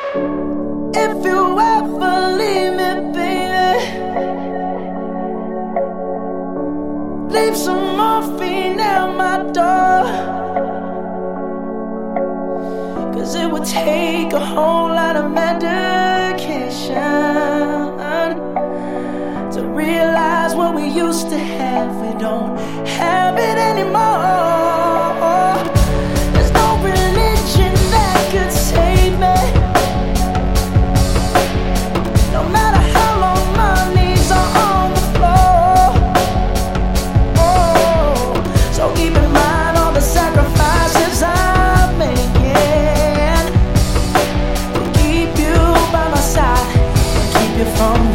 If you ever leave me, baby, leave some morphine at my door. 'Cause it would take a whole lot of medication to realize what we used to have. We don't have it anymore. There's no religion that could save me. No matter how long my knees are on the floor. Oh, so keep in mind all the sacrifices I'm making to keep you by my side and keep you from